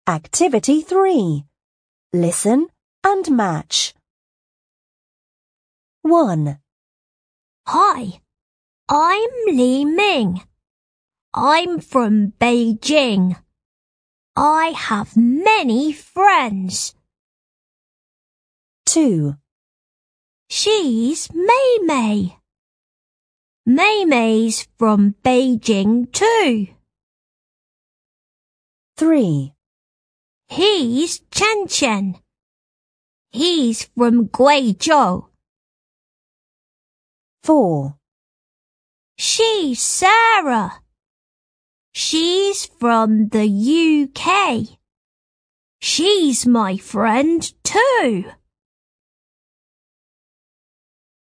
Activity 3. Listen and match. 1. Hi, I'm Li Ming. I'm from Beijing. I have many friends. 2. She's Mei Mei. Mei Mei's from Beijing too. 3. He's Chen Chen. He's from Guizhou. 4. She's Sarah. She's from the UK. She's my friend too.